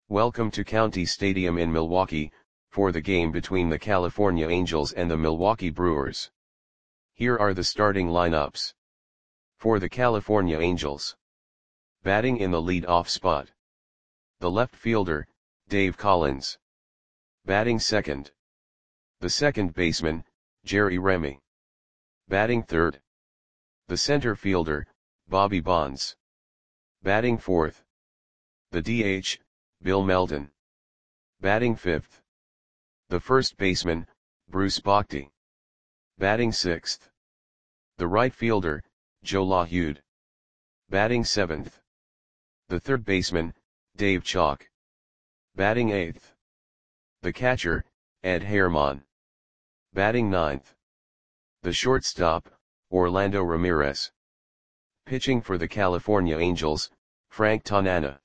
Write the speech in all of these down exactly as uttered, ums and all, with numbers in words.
Welcome to County Stadium in Milwaukee, for the game between the California Angels and the Milwaukee Brewers. Here are the starting lineups. For the California Angels. Batting in the lead-off spot. The left fielder, Dave Collins. Batting second. The second baseman, Jerry Remy. Batting third. The center fielder, Bobby Bonds. Batting fourth. The D H, Bill Melton. Batting fifth. The first baseman, Bruce Bochy. Batting sixth. The right fielder, Joe LaHeude. Batting seventh. The third baseman, Dave Chalk. Batting eighth. The catcher, Ed Herman. Batting ninth. The shortstop, Orlando Ramirez. Pitching for the California Angels, Frank Tanana.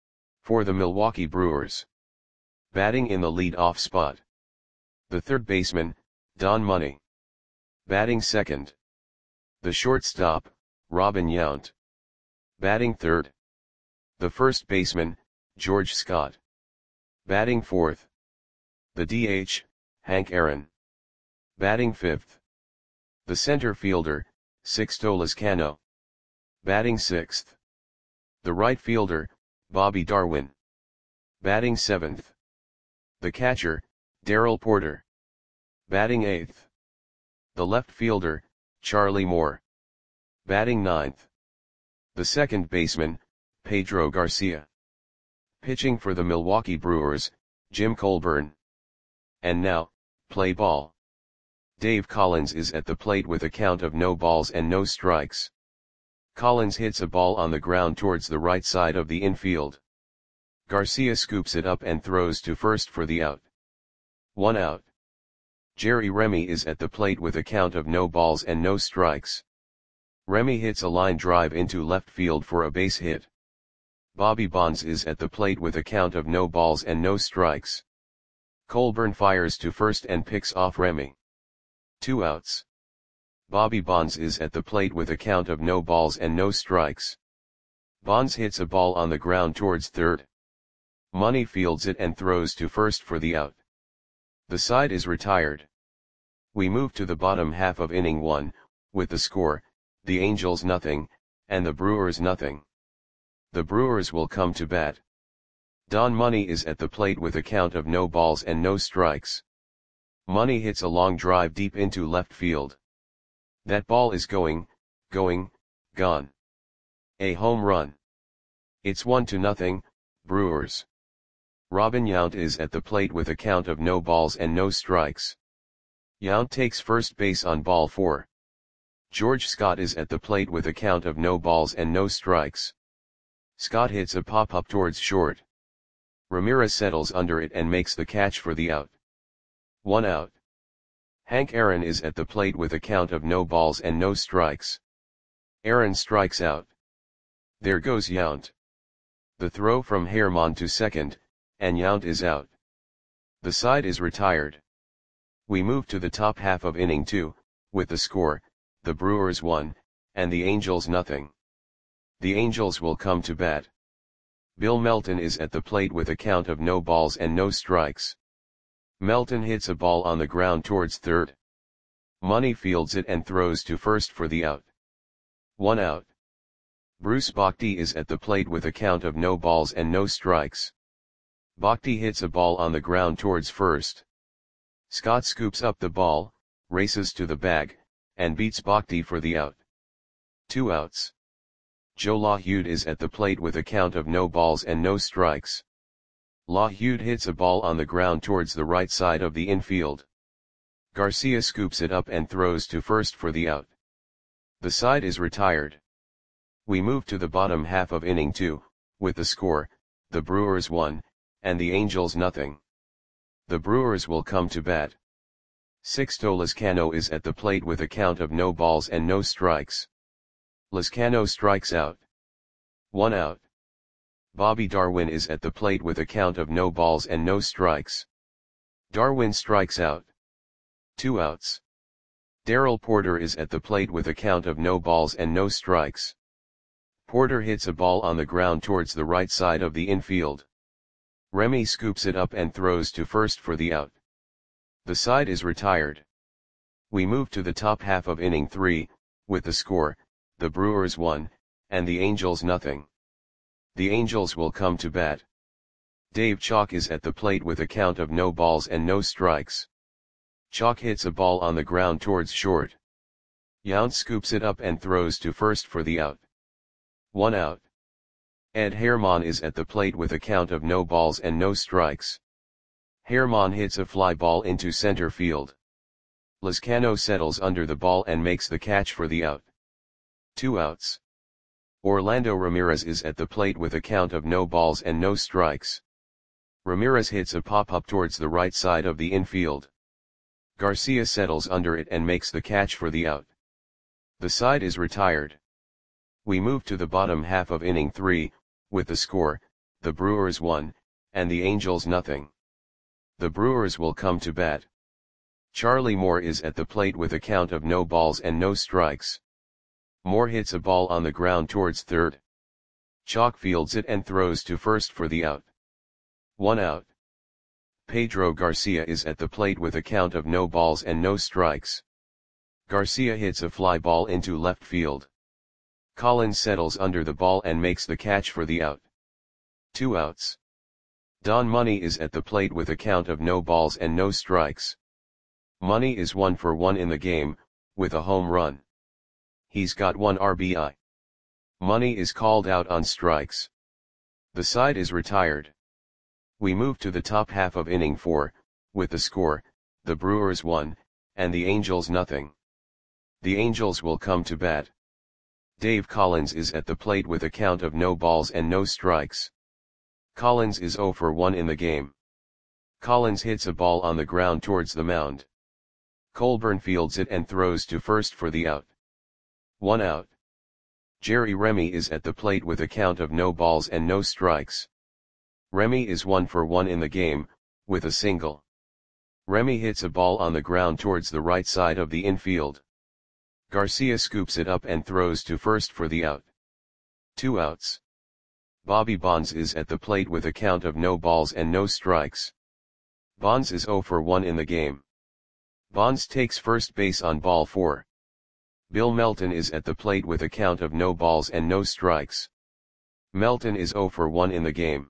For the Milwaukee Brewers. Batting in the lead-off spot. The third baseman, Don Money. Batting second. The shortstop, Robin Yount. Batting third. The first baseman, George Scott. Batting fourth. The D H, Hank Aaron. Batting fifth. The center fielder, Sixto Lezcano. Batting sixth. The right fielder, Bobby Darwin. Batting seventh. The catcher, Darrell Porter. Batting eighth. The left fielder, Charlie Moore. Batting ninth. The second baseman, Pedro Garcia. Pitching for the Milwaukee Brewers, Jim Colburn. And now, play ball. Dave Collins is at the plate with a count of no balls and no strikes. Collins hits a ball on the ground towards the right side of the infield. Garcia scoops it up and throws to first for the out. One out. Jerry Remy is at the plate with a count of no balls and no strikes. Remy hits a line drive into left field for a base hit. Bobby Bonds is at the plate with a count of no balls and no strikes. Colburn fires to first and picks off Remy. Two outs. Bobby Bonds is at the plate with a count of no balls and no strikes. Bonds hits a ball on the ground towards third. Money fields it and throws to first for the out. The side is retired. We move to the bottom half of inning one, with the score, the Angels nothing, and the Brewers nothing. The Brewers will come to bat. Don Money is at the plate with a count of no balls and no strikes. Money hits a long drive deep into left field. That ball is going, going, gone. A home run. It's one to nothing, Brewers. Robin Yount is at the plate with a count of no balls and no strikes. Yount takes first base on ball four. George Scott is at the plate with a count of no balls and no strikes. Scott hits a pop-up towards short. Ramirez settles under it and makes the catch for the out. One out. Hank Aaron is at the plate with a count of no balls and no strikes. Aaron strikes out. There goes Yount. The throw from Herman to second, and Yount is out. The side is retired. We move to the top half of inning two, with the score, the Brewers one, and the Angels nothing. The Angels will come to bat. Bill Melton is at the plate with a count of no balls and no strikes. Melton hits a ball on the ground towards third. Money fields it and throws to first for the out. One out. Bruce Bochy is at the plate with a count of no balls and no strikes. Bochy hits a ball on the ground towards first. Scott scoops up the ball, races to the bag, and beats Bochy for the out. Two outs. Joe LaHeude is at the plate with a count of no balls and no strikes. LaHeude hits a ball on the ground towards the right side of the infield. Garcia scoops it up and throws to first for the out. The side is retired. We move to the bottom half of inning two, with the score, the Brewers one, and the Angels nothing. The Brewers will come to bat. Sixto Lezcano is at the plate with a count of no balls and no strikes. Lezcano strikes out. One out. Bobby Darwin is at the plate with a count of no balls and no strikes. Darwin strikes out. Two outs. Darrell Porter is at the plate with a count of no balls and no strikes. Porter hits a ball on the ground towards the right side of the infield. Remy scoops it up and throws to first for the out. The side is retired. We move to the top half of inning three, with the score, the Brewers one, and the Angels nothing. The Angels will come to bat. Dave Chalk is at the plate with a count of no balls and no strikes. Chalk hits a ball on the ground towards short. Yount scoops it up and throws to first for the out. One out. Ed Herman is at the plate with a count of no balls and no strikes. Herman hits a fly ball into center field. Lezcano settles under the ball and makes the catch for the out. Two outs. Orlando Ramirez is at the plate with a count of no balls and no strikes. Ramirez hits a pop-up towards the right side of the infield. Garcia settles under it and makes the catch for the out. The side is retired. We move to the bottom half of inning three, with the score, the Brewers one, and the Angels nothing. The Brewers will come to bat. Charlie Moore is at the plate with a count of no balls and no strikes. Moore hits a ball on the ground towards third. Chalk fields it and throws to first for the out. One out. Pedro Garcia is at the plate with a count of no balls and no strikes. Garcia hits a fly ball into left field. Collins settles under the ball and makes the catch for the out. Two outs. Don Money is at the plate with a count of no balls and no strikes. Money is one for one in the game, with a home run. He's got one R B I. Money is called out on strikes. The side is retired. We move to the top half of inning four, with the score, the Brewers one, and the Angels nothing. The Angels will come to bat. Dave Collins is at the plate with a count of no balls and no strikes. Collins is zero for one in the game. Collins hits a ball on the ground towards the mound. Colburn fields it and throws to first for the out. One out. Jerry Remy is at the plate with a count of no balls and no strikes. Remy is one for one in the game, with a single. Remy hits a ball on the ground towards the right side of the infield. Garcia scoops it up and throws to first for the out. Two outs. Bobby Bonds is at the plate with a count of no balls and no strikes. Bonds is zero for one in the game. Bonds takes first base on ball four. Bill Melton is at the plate with a count of no balls and no strikes. Melton is zero for one in the game.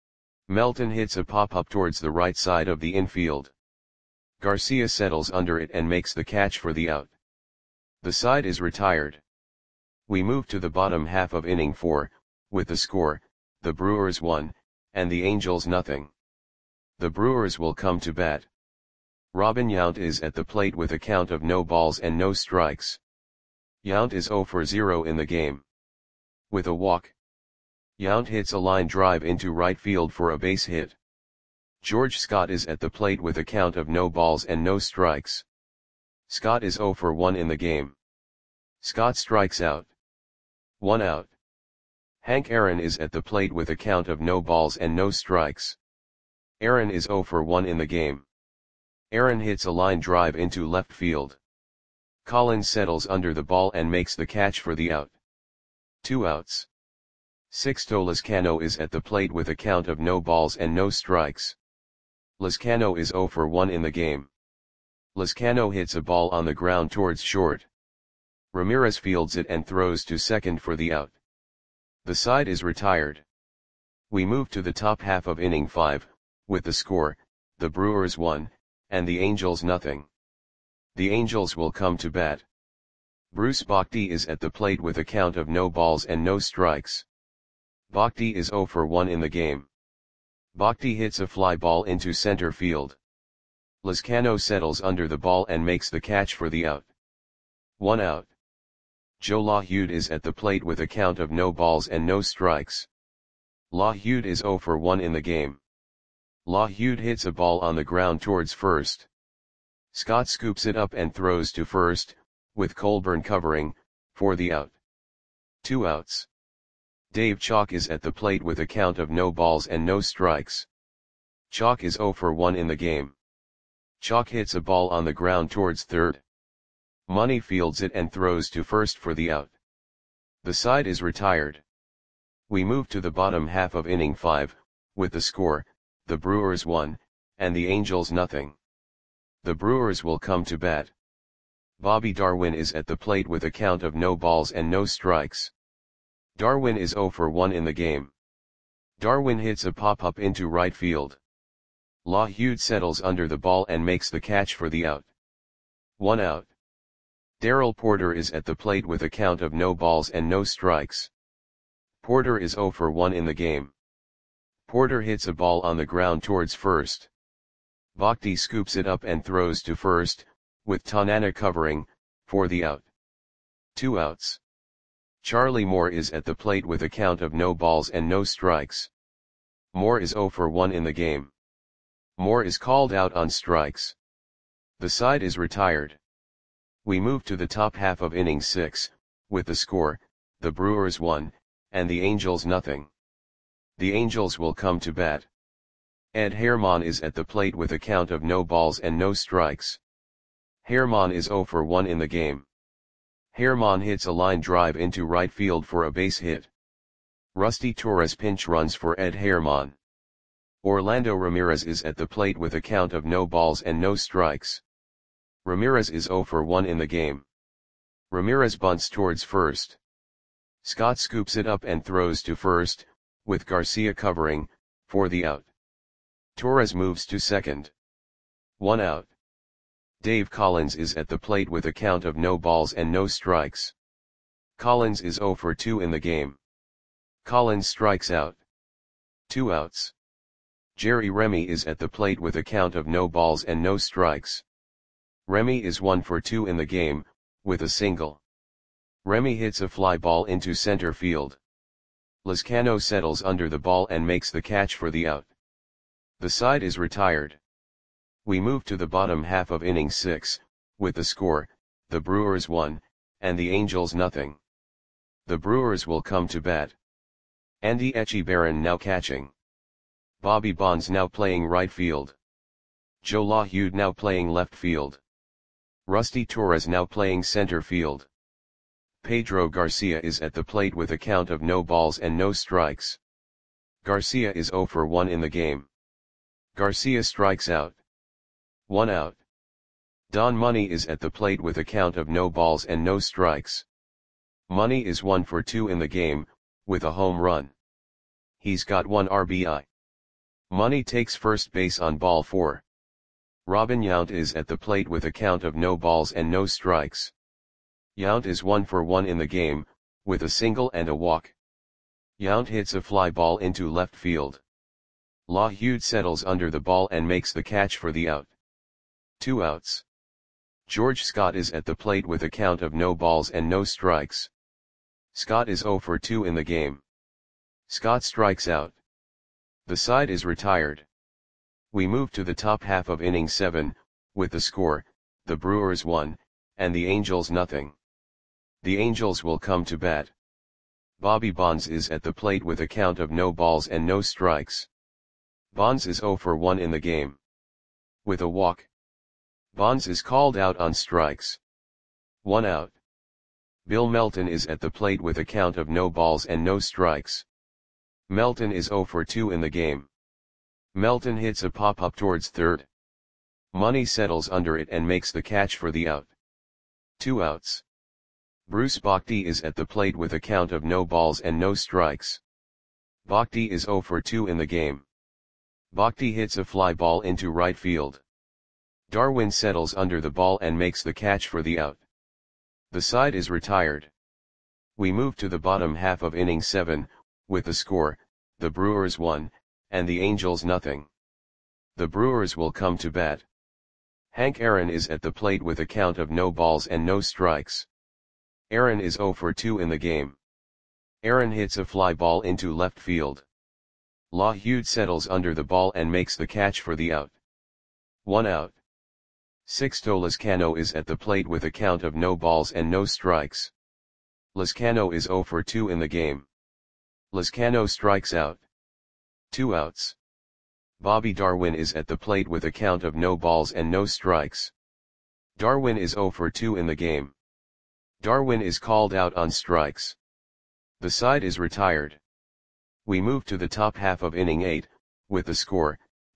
Melton hits a pop-up towards the right side of the infield. Garcia settles under it and makes the catch for the out. The side is retired. We move to the bottom half of inning four, with the score, the Brewers one, and the Angels nothing. The Brewers will come to bat. Robin Yount is at the plate with a count of no balls and no strikes. Yount is zero for zero in the game. With a walk. Yount hits a line drive into right field for a base hit. George Scott is at the plate with a count of no balls and no strikes. Scott is zero for one in the game. Scott strikes out. One out. Hank Aaron is at the plate with a count of no balls and no strikes. Aaron is zero for one in the game. Aaron hits a line drive into left field. Collins settles under the ball and makes the catch for the out. Two outs. Sixto Lezcano is at the plate with a count of no balls and no strikes. Lezcano is zero for one in the game. Lezcano hits a ball on the ground towards short. Ramirez fields it and throws to second for the out. The side is retired. We move to the top half of inning five, with the score, the Brewers one, and the Angels nothing. The Angels will come to bat. Bruce Bochy is at the plate with a count of no balls and no strikes. Bochy is zero for one in the game. Bochy hits a fly ball into center field. Lezcano settles under the ball and makes the catch for the out. One out. Joe LaHude is at the plate with a count of no balls and no strikes. LaHude is zero for one in the game. LaHude hits a ball on the ground towards first. Scott scoops it up and throws to first, with Colburn covering, for the out. Two outs. Dave Chalk is at the plate with a count of no balls and no strikes. Chalk is zero for one in the game. Chalk hits a ball on the ground towards third. Money fields it and throws to first for the out. The side is retired. We move to the bottom half of inning five, with the score, the Brewers one, and the Angels nothing. The Brewers will come to bat. Bobby Darwin is at the plate with a count of no balls and no strikes. Darwin is oh for one in the game. Darwin hits a pop-up into right field. LaHud settles under the ball and makes the catch for the out. One out. Darrell Porter is at the plate with a count of no balls and no strikes. Porter is oh for one in the game. Porter hits a ball on the ground towards first. Bhakti scoops it up and throws to first, with Tanana covering, for the out. Two outs. Charlie Moore is at the plate with a count of no balls and no strikes. Moore is oh for one in the game. Moore is called out on strikes. The side is retired. We move to the top half of inning six, with the score, the Brewers one, and the Angels nothing. The Angels will come to bat. Ed Herman is at the plate with a count of no balls and no strikes. Herman is oh for one in the game. Herman hits a line drive into right field for a base hit. Rusty Torres pinch runs for Ed Herman. Orlando Ramirez is at the plate with a count of no balls and no strikes. Ramirez is oh for one in the game. Ramirez bunts towards first. Scott scoops it up and throws to first, with Garcia covering, for the out. Torres moves to second. One out. Dave Collins is at the plate with a count of no balls and no strikes. Collins is oh for two in the game. Collins strikes out. Two outs. Jerry Remy is at the plate with a count of no balls and no strikes. Remy is one for two in the game, with a single. Remy hits a fly ball into center field. Lizcano settles under the ball and makes the catch for the out. The side is retired. We move to the bottom half of inning six, with the score, the Brewers one, and the Angels nothing. The Brewers will come to bat. Andy Echebarren now catching. Bobby Bonds now playing right field. Joe LaHud now playing left field. Rusty Torres now playing center field. Pedro Garcia is at the plate with a count of no balls and no strikes. Garcia is oh for one in the game. Garcia strikes out. One out. Don Money is at the plate with a count of no balls and no strikes. Money is one for two in the game, with a home run. He's got one R B I. Money takes first base on ball four. Robin Yount is at the plate with a count of no balls and no strikes. Yount is one for one in the game, with a single and a walk. Yount hits a fly ball into left field. LaHud settles under the ball and makes the catch for the out. Two outs. George Scott is at the plate with a count of no balls and no strikes. Scott is oh for two in the game. Scott strikes out. The side is retired. We move to the top half of inning seven, with the score, the Brewers one, and the Angels nothing. The Angels will come to bat. Bobby Bonds is at the plate with a count of no balls and no strikes. Bonds is oh for one in the game. With a walk. Bonds is called out on strikes. One out. Bill Melton is at the plate with a count of no balls and no strikes. Melton is oh for two in the game. Melton hits a pop-up towards third. Money settles under it and makes the catch for the out. Two outs. Bruce Bhakti is at the plate with a count of no balls and no strikes. Bhakti is oh for two in the game. Bhakti hits a fly ball into right field. Darwin settles under the ball and makes the catch for the out. The side is retired. We move to the bottom half of inning seven, with the score, the Brewers one, and the Angels nothing. The Brewers will come to bat. Hank Aaron is at the plate with a count of no balls and no strikes. Aaron is oh for two in the game. Aaron hits a fly ball into left field. LaHud settles under the ball and makes the catch for the out. One out. Sixto Lizcano is at the plate with a count of no balls and no strikes. Lizcano is oh for two in the game. Lizcano strikes out. Two outs. Bobby Darwin is at the plate with a count of no balls and no strikes. Darwin is oh for two in the game. Darwin is called out on strikes. The side is retired. We move to the top half of inning eight, with the score,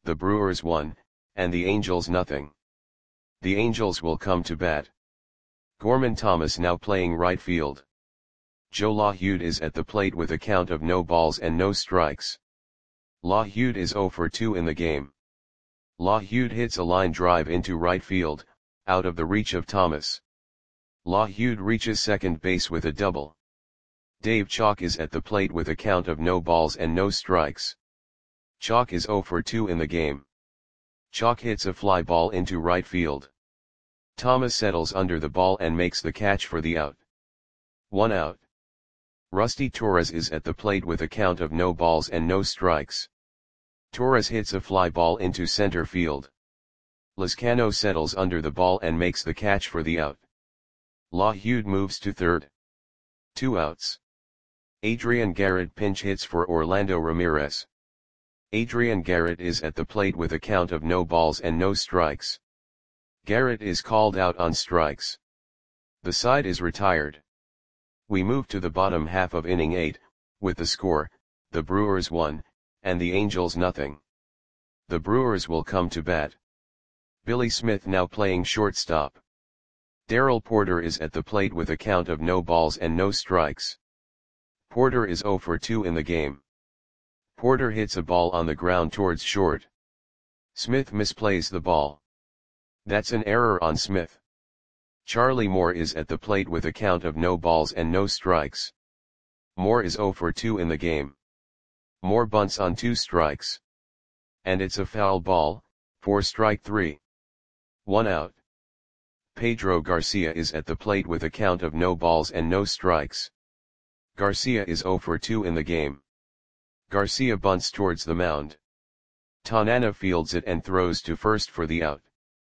the Brewers one, and the Angels nothing. The Angels will come to bat. Gorman Thomas now playing right field. Joe LaHude is at the plate with a count of no balls and no strikes. LaHude is zero for two in the game. LaHude hits a line drive into right field, out of the reach of Thomas. LaHude reaches second base with a double. Dave Chalk is at the plate with a count of no balls and no strikes. Chalk is zero for two in the game. Chalk hits a fly ball into right field. Thomas settles under the ball and makes the catch for the out. One out. Rusty Torres is at the plate with a count of no balls and no strikes. Torres hits a fly ball into center field. Lizcano settles under the ball and makes the catch for the out. LaHude moves to third. Two outs. Adrian Garrett pinch hits for Orlando Ramirez. Adrian Garrett is at the plate with a count of no balls and no strikes. Garrett is called out on strikes. The side is retired. We move to the bottom half of inning eight, with the score, the Brewers one, and the Angels nothing. The Brewers will come to bat. Billy Smith now playing shortstop. Darrell Porter is at the plate with a count of no balls and no strikes. Porter is zero for two in the game. Porter hits a ball on the ground towards short. Smith misplays the ball. That's an error on Smith. Charlie Moore is at the plate with a count of no balls and no strikes. Moore is zero for two in the game. Moore bunts on two strikes. And it's a foul ball, for strike three. One out. Pedro Garcia is at the plate with a count of no balls and no strikes. Garcia is zero for two in the game. Garcia bunts towards the mound. Tanana fields it and throws to first for the out.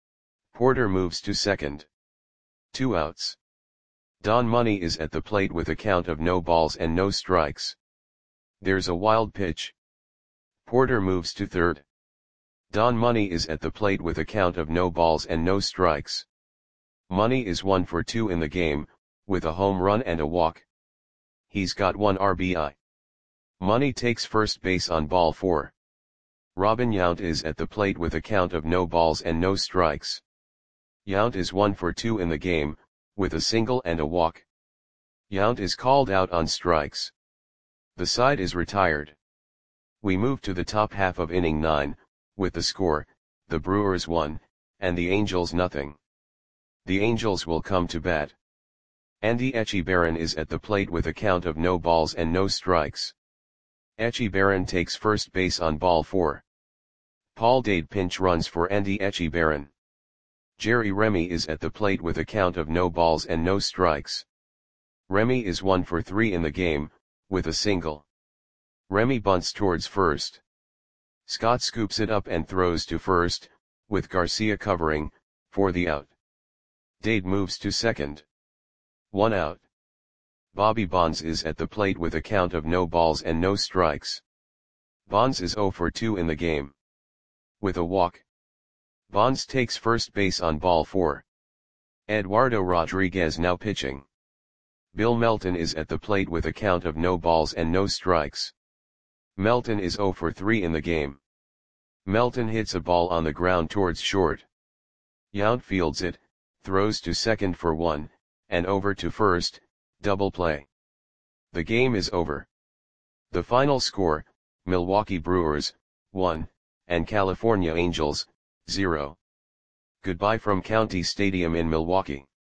Porter moves to second. Two outs. Don Money is at the plate with a count of no balls and no strikes. There's a wild pitch. Porter moves to third. Don Money is at the plate with a count of no balls and no strikes. Money is one for two in the game, with a home run and a walk. He's got one R B I. Money takes first base on ball four. Robin Yount is at the plate with a count of no balls and no strikes. Yount is one for two in the game, with a single and a walk. Yount is called out on strikes. The side is retired. We move to the top half of inning nine, with the score, the Brewers one, and the Angels nothing. The Angels will come to bat. Andy Echebarren is at the plate with a count of no balls and no strikes. Echebarren takes first base on ball four. Paul Dade pinch runs for Andy Echebarren. Jerry Remy is at the plate with a count of no balls and no strikes. Remy is one for three in the game, with a single. Remy bunts towards first. Scott scoops it up and throws to first, with Garcia covering, for the out. Dade moves to second. One out. Bobby Bonds is at the plate with a count of no balls and no strikes. Bonds is zero for two in the game. With a walk. Bonds takes first base on ball four. Eduardo Rodriguez now pitching. Bill Melton is at the plate with a count of no balls and no strikes. Melton is zero for three in the game. Melton hits a ball on the ground towards short. Yount fields it, throws to second for one, and over to first, double play. The game is over. The final score, Milwaukee Brewers, one, and California Angels, zero. Goodbye from County Stadium in Milwaukee.